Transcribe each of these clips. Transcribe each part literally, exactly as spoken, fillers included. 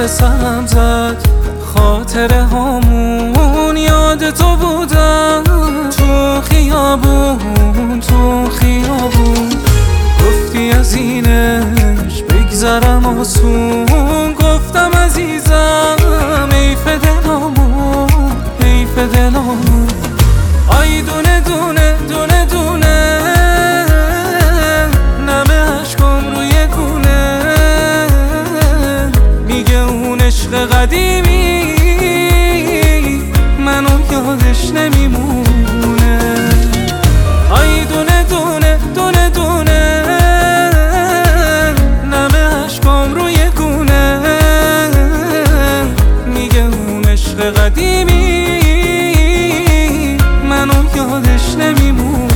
به سرم زد، خاطره هامون یاد تو بودن، تو خیابون تو خیابون. گفتی از اینش بگذرم آسون، گفتم عزیزم حیف دلامون حیف دلامون. آی دونه دونه دونه دونه نمه عشقم روی گونه، میگه اون عشق قدیمی منو یادش نمیمونه. آی دونه دونه دونه دونه نمه عشقم روی گونه، میگه اون عشق قدیمی منو یادش نمیمونه.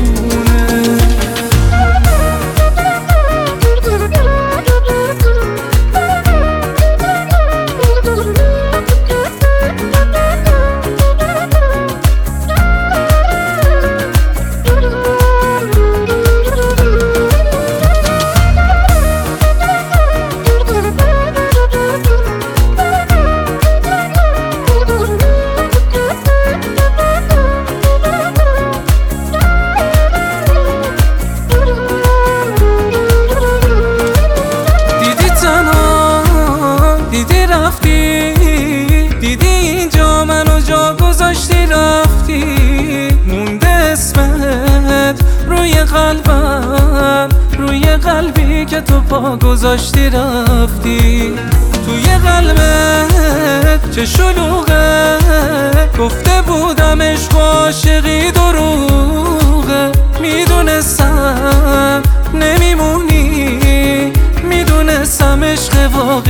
دیدی اینجا منو جا گذاشتی رفتی، مونده اسمت روی قلبم، روی قلبی که تو پا گذاشتی رفتی. توی قلبت چه شلوغه، گفته بودم عشق و عاشقی دروغه. میدونستم نمیمونی، میدونستم عشق واقعی